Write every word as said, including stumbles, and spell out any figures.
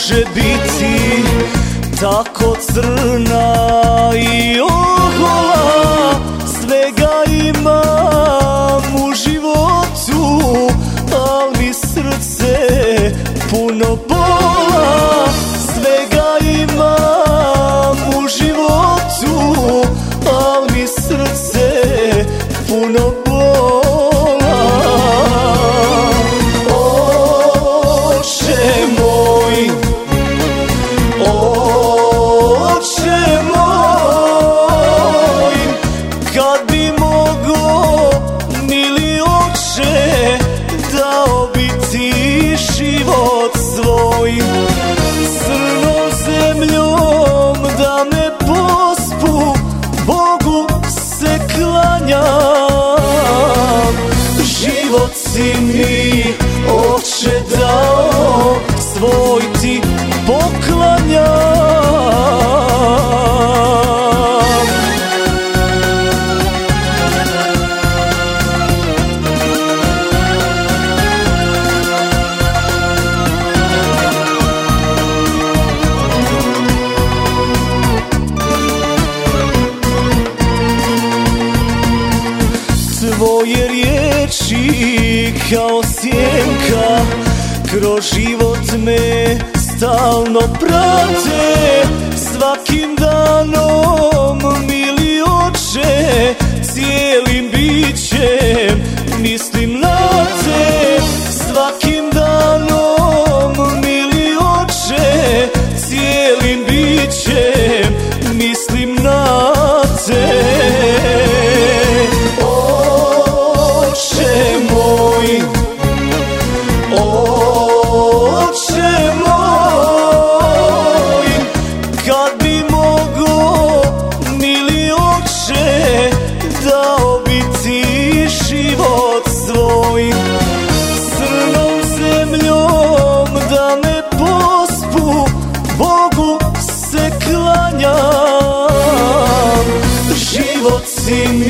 može biti tako crna i ohola. Svega imam u životu, al mi srce puno bola. Svega imam u životu, al mi srce puno bola. Oče moj, oče moj, kad bi mogo, mili oče, dao bi ti život svoj. Crnom zemljom da me pospu, Bogu se klanjam. Život si mi, oče, dao, svoj ti poklanjam. Tvoje riječi kao sjenka kroz život me stalno prate. Svakim danom, mili oče, cijelim bićem mislim na te. Svakim danom, mili oče, cijelim bićem mislim na te. Oče moj, oče moj, kad bi mogo, mili oče, dao bi ti život svoj. Crnom zemljom da me pospu, Bogu se klanjam. Život si mi,